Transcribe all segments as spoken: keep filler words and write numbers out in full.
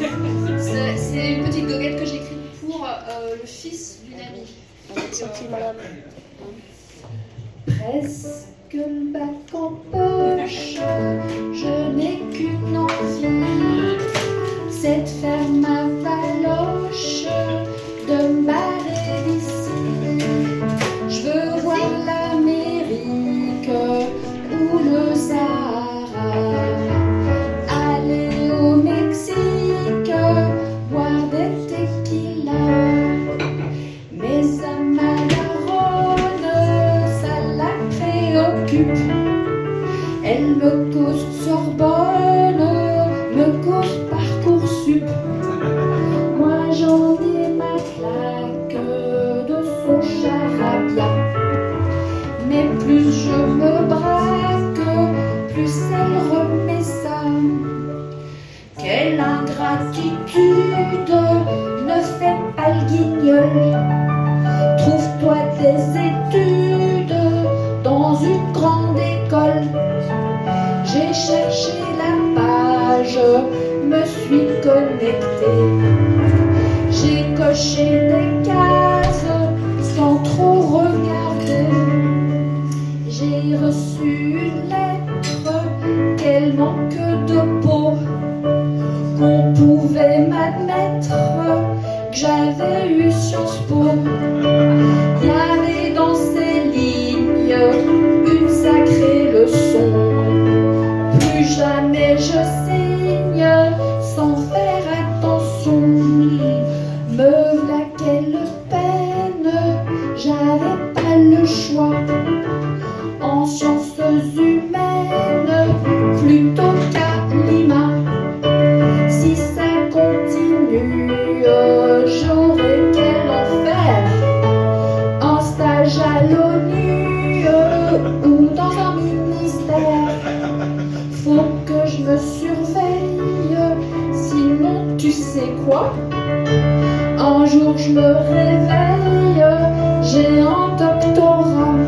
C'est une petite goguette que j'ai écrite pour euh, le fils d'une amie. Sorti, madame. Presque le bac en poche, je n'ai qu'une envie, c'est de faire ma valoche, de me barrer d'ici. Je veux voir l'Amérique ou le Sahara, aller au Mexique, boire des tequilas. Mais ça m'agarronne, ça la préoccupe. Elle me cause Sorbonne, me cause Parcoursup. Moi j'en ai ma claque de son charabia. Mais plus je me braque, plus elle remet ça. Quelle ingratitude, ne fais pas le guignol. Trouve-toi des études dans une grande école. J'ai cherché la page, me suis connectée. J'ai coché des cases sans trop regarder. J'ai reçu une lettre, quel manque de peau. Qu'on pouvait m'admettre que j'avais eu Sciences Po. Il y avait dans ces lignes une sacrée leçon. Plus jamais je signe sans faire attention. Me v'là quelle peine, j'avais pas le choix. En sciences humaines, plutôt qu'à Lima. Si ça continue, j'aurai quel enfer. Un stage à l'ONU ou dans un ministère. Faut que je me surveille, sinon tu sais quoi? Un jour je me réveille, j'ai un doctorat.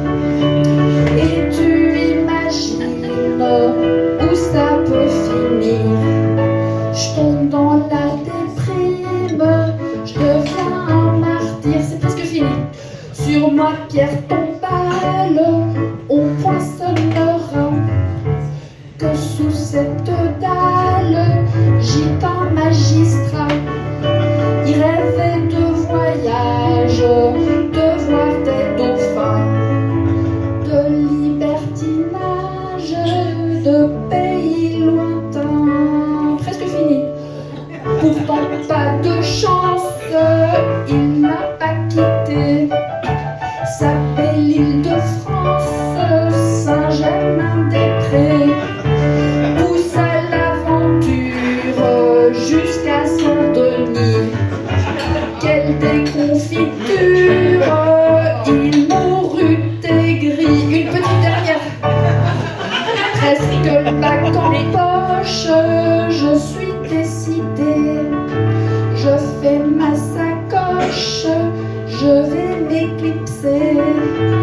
Et tu imagines où ça peut finir. Je tombe dans la déprime, je deviens un martyr. C'est presque fini. Sur ma pierre tombale, on poinçonnera que sous cette dalle, gitan magistrat. Il rêvait de voyage, de voir des dauphins, de libertinage, de pays lointains. Presque fini. Pourtant pas de chance, il n'a pas quitté sa belle île de France, Saint-Germain-des-Prés. Pousse à l'aventure jusqu'à Saint-Denis. Quelle déconfiture, il mourut aigri. Une petite dernière. Presque le bac en poche, je suis décidée. Je fais ma sacoche, je vais m'éclipser.